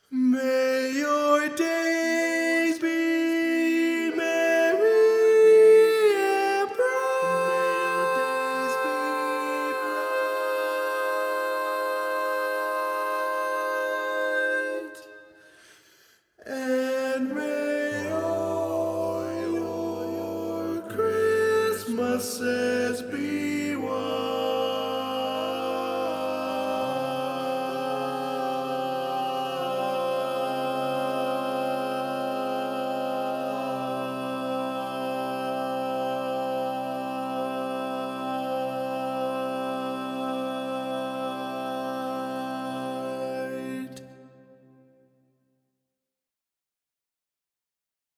May your days be merry and bright, and may all your Christmases be